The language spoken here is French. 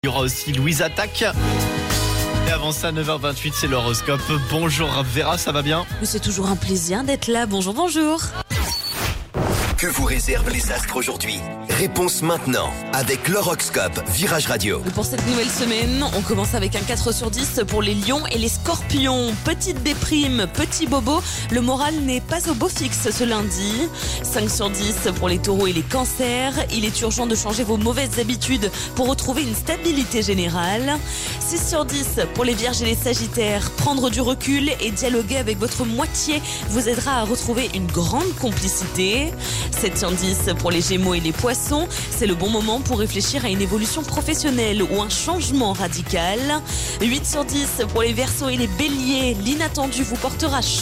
Il y aura aussi Louise Attaque. Et avant ça, 9h28, c'est l'horoscope. Bonjour Vera, ça va bien ? C'est toujours un plaisir d'être là. Bonjour, bonjour. Que vous réservent les astres aujourd'hui? Réponse maintenant avec l'horoscope Virage Radio. Pour cette nouvelle semaine, on commence avec un 4 sur 10 pour les lions et les scorpions. Petite déprime, petit bobo, le moral n'est pas au beau fixe ce lundi. 5 sur 10 pour les taureaux et les cancers. Il est urgent de changer vos mauvaises habitudes pour retrouver une stabilité générale. 6 sur 10 pour les vierges et les sagittaires. Prendre du recul et dialoguer avec votre moitié vous aidera à retrouver une grande complicité. 7 sur 10 pour les gémeaux et les poissons. C'est le bon moment pour réfléchir à une évolution professionnelle ou un changement radical. 8 sur 10 pour les verseaux et les béliers. L'inattendu vous portera